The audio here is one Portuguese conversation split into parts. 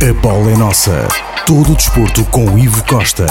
A bola é nossa. Todo o desporto com Ivo Costa.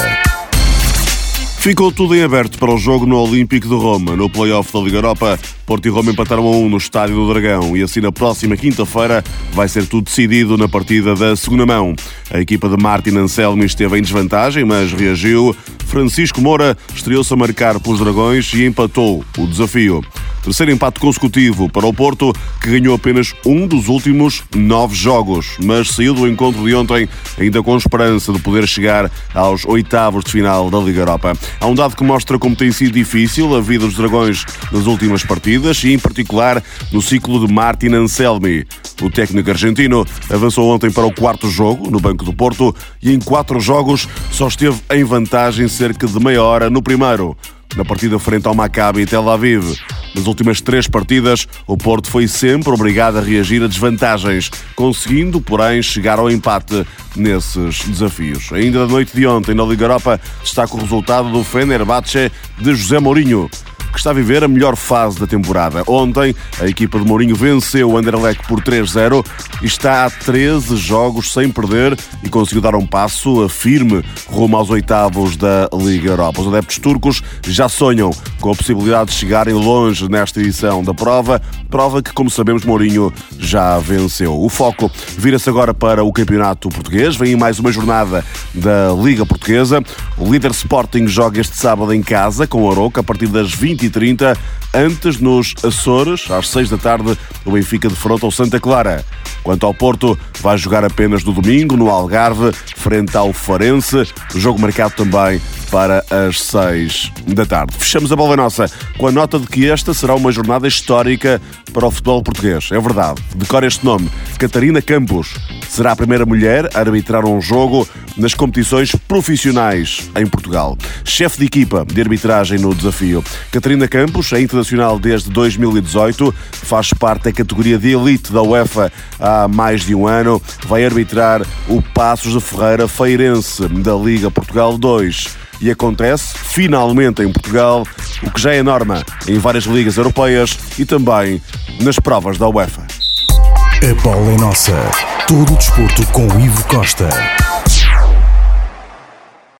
Ficou tudo em aberto para o jogo no Olímpico de Roma. No play-off da Liga Europa, Porto e Roma empataram a 1 no Estádio do Dragão e assim na próxima quinta-feira vai ser tudo decidido na partida da segunda mão. A equipa de Martin Anselmi esteve em desvantagem, mas reagiu. Francisco Moura estreou-se a marcar pelos Dragões e empatou o desafio. Terceiro empate consecutivo para o Porto, que ganhou apenas um dos últimos 9 jogos, mas saiu do encontro de ontem ainda com esperança de poder chegar aos oitavos de final da Liga Europa. Há um dado que mostra como tem sido difícil a vida dos Dragões nas últimas partidas e, em particular, no ciclo de Martin Anselmi. O técnico argentino avançou ontem para o quarto jogo no banco do Porto e em 4 jogos só esteve em vantagem cerca de meia hora no primeiro, na partida frente ao Maccabi Tel Aviv. Nas últimas 3 partidas, o Porto foi sempre obrigado a reagir a desvantagens, conseguindo, porém, chegar ao empate nesses desafios. Ainda da noite de ontem, na Liga Europa, destaca o resultado do Fenerbahçe de José Mourinho, que está a viver a melhor fase da temporada. Ontem, a equipa de Mourinho venceu o Anderlecht por 3-0 e está há 13 jogos sem perder e conseguiu dar um passo firme rumo aos oitavos da Liga Europa. Os adeptos turcos já sonham com a possibilidade de chegarem longe nesta edição da prova que, como sabemos, Mourinho já venceu. O foco vira-se agora para o campeonato português. Vem mais uma jornada da Liga Portuguesa. O líder Sporting joga este sábado em casa com o Arouca a partir das 20h30. Antes, nos Açores, às 6 da tarde, o Benfica defronta o Santa Clara. Quanto ao Porto, vai jogar apenas no domingo, no Algarve, frente ao Farense. O jogo marcado também para as 6 da tarde. Fechamos a bola nossa com a nota de que esta será uma jornada histórica para o futebol português. É verdade. Decora este nome. Catarina Campos será a primeira mulher a arbitrar um jogo nas competições profissionais em Portugal. Chefe de equipa de arbitragem no desafio. Catarina Campos é internacional desde 2018, faz parte da categoria de elite da UEFA há mais de um ano. Vai arbitrar o Passos de Ferreira Feirense da Liga Portugal 2. E acontece, finalmente em Portugal, o que já é norma em várias ligas europeias e também nas provas da UEFA. A bola é nossa. Todo o desporto com Ivo Costa.